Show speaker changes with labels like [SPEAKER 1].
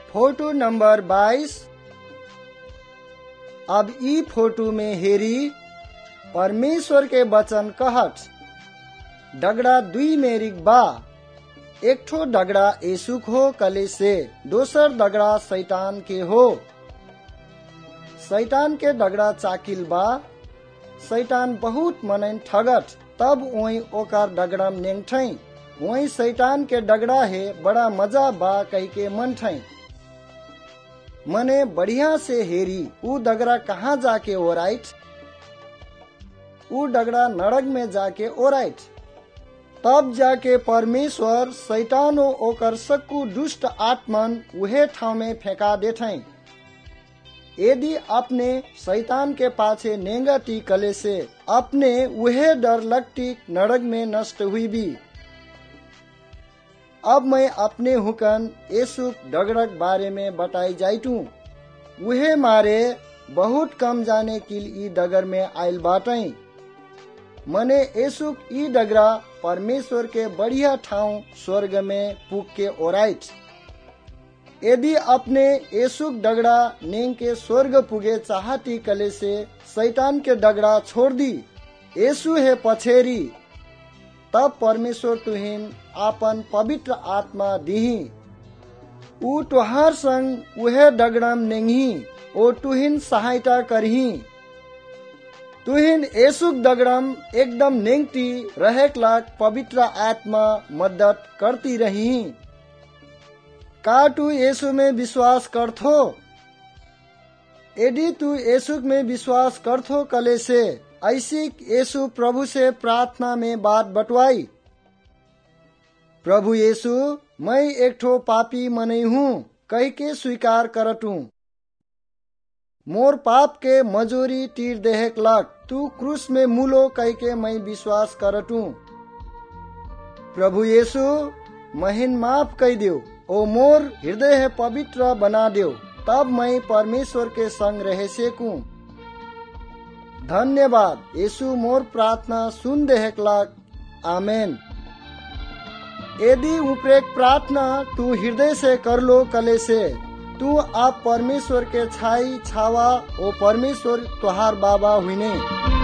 [SPEAKER 1] Photo number 22। अब ई photo में हेरी परमेश्वर के वचन कहत डगड़ा दुई मेरिक बा, एक ठो डगड़ा यीशु हो कले से, दोसर डगड़ा शैतान के हो। शैतान के डगड़ा चाकिल बा, शैतान बहुत मनैन ठगत, तब वही ओकर डगड़ा नेंगठई, वही शैतान के डगड़ा है बड़ा मजा बा कह के मन ठई। मने बढ़िया से हेरी ऊ डगड़ा कहाँ जाके ओराइट, ऊ डगड़ा नरक में जाके ओराइट। तब जाके परमेश्वर शैतानो ओकर सक्कू दुष्ट आत्मन उहे ठाव में फेंका देठई। यदि अपने शैतान के पाछे नेंगती कले से अपने उहे डर लगती नरक में नष्ट हुई भी। अब मैं अपने हुकन यीशु डगड़क बारे में बताई जाइटू। उहे मारे बहुत कम जाने किल ई डगर में आयल बाटई। मने यीशु ई डगरा परमेश्वर के बढ़िया ठाव स्वर्ग में पुग के ओराइट। यदि अपने यीशु डगड़ा नेंग के स्वर्ग पुगे चाहती कले से शैतान के डगड़ा छोड़ दी, यीशु है पछेरी, तब परमेश्वर तुहिन आपन पवित्र आत्मा दिही। ऊ तुहार संग उहे डगड़म नेंगी, ओ तुहिन सहायता करही। तुहिन यीशु डगड़म एकदम नेंगती रहेक लाग पवित्र आत्मा मदद करती रही। का तू यीशु में विश्वास करथो? यदि तू यीशु में विश्वास करथो कले से ऐसी यीशु प्रभु से प्रार्थना में बात बटवाई। प्रभु यीशु, मैं एक ठो पापी मनै हूँ कह के स्वीकार करतू। मोर पाप के मजूरी तीर देहक लाग तू क्रूस में मूलो कह के मैं विश्वास करतू। प्रभु यीशु, महिन माफ कह दियो, ओ मोर हृदय है पवित्र बना दियो, तब मैं परमेश्वर के संग रह सकूं। धन्यवाद यीशु मोर प्रार्थना सुन देहक लाग। आमेन। यदि ऊपरेक प्रार्थना तू हृदय से कर लो कले से तू आप परमेश्वर के छाई छावा ओ परमेश्वर तुहार बाबा हुईने।